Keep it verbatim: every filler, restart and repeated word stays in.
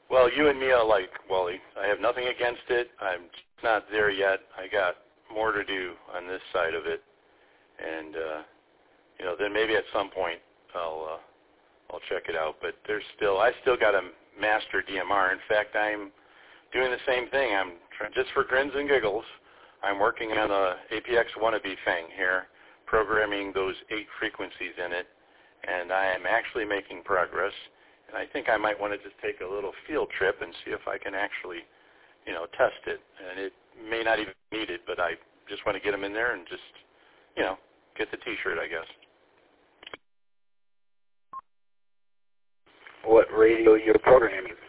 Well, you and me are like, Wally. I have nothing against it. I'm not there yet. I got more to do on this side of it, and uh, you know, then maybe at some point I'll uh, I'll check it out. But there's still, I still got to master D M R. In fact, I'm doing the same thing. I'm trying, just for grins and giggles. I'm working on a A P X wannabe thing here, programming those eight frequencies in it, and I am actually making progress. And I think I might want to just take a little field trip and see if I can actually, you know, test it. And it may not even need it, but I just want to get them in there and just, you know, get the T-shirt, I guess. What radio you're programming?